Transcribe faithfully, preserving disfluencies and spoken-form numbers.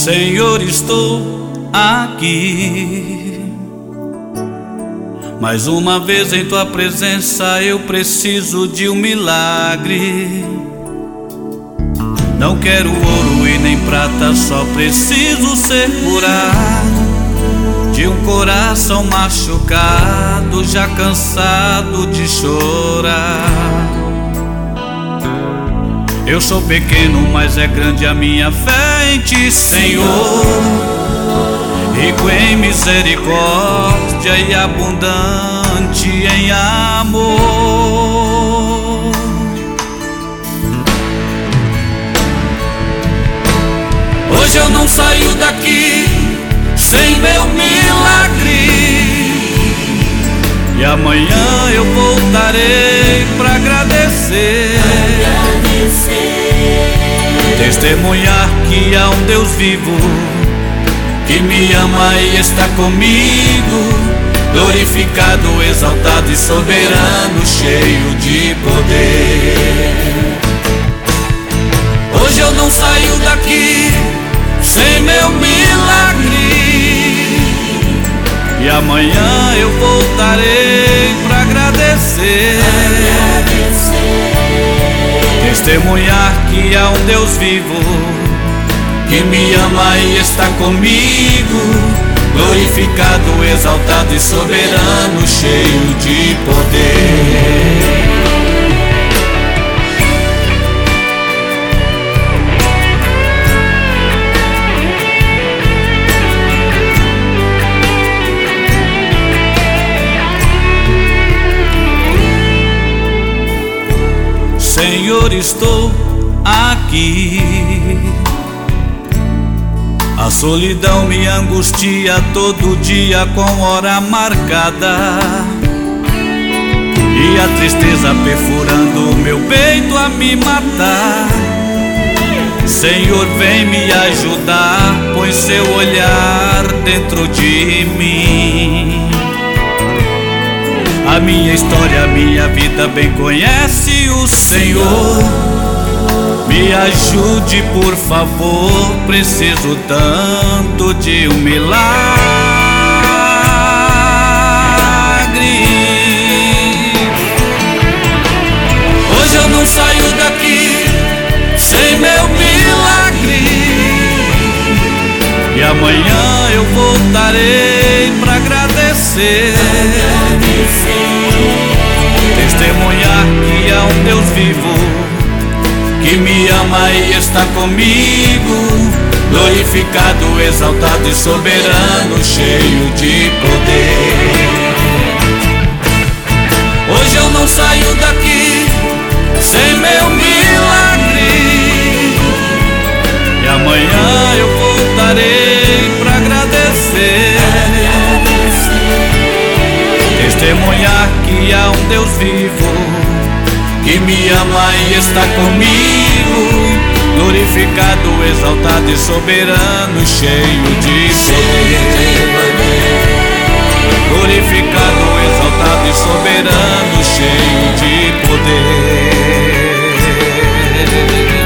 Senhor, estou aqui mais uma vez em tua presença. Eu preciso de um milagre. Não quero ouro e nem prata, só preciso ser curado de um coração machucado, já cansado de chorar. Eu sou pequeno, mas é grande a minha fé em ti, Senhor, rico em misericórdia e abundante em amor. Hoje eu não saio daqui sem meu milagre, e amanhã eu voltarei pra agradecer, agradecer, testemunhar que há um Deus vivo que me ama e está comigo, glorificado, exaltado e soberano, cheio de poder. Hoje eu não saio daqui sem meu milagre, e amanhã eu voltarei pra agradecer, agradecer, testemunhar que há um Deus vivo que me ama e está comigo, glorificado, exaltado e soberano, cheio de poder. Senhor, estou aqui. A solidão me angustia todo dia com hora marcada, e a tristeza perfurando o meu peito a me matar. Senhor, vem me ajudar, põe seu olhar dentro de mim. A minha história, a minha vida bem conhece o Senhor. Me ajude, por favor, preciso tanto de um milagre. Hoje eu não saio daqui sem meu milagre, e amanhã eu voltarei pra agradecer, testemunhar que há um Deus vivo que me ama e está comigo, glorificado, exaltado e soberano, cheio de poder. Hoje eu não saio daqui sem meu milagre, e amanhã eu voltarei pra agradecer, testemunhar que há um Deus vivo que me ama e está comigo, glorificado, exaltado e soberano, cheio de poder. Glorificado, exaltado e soberano, cheio de poder.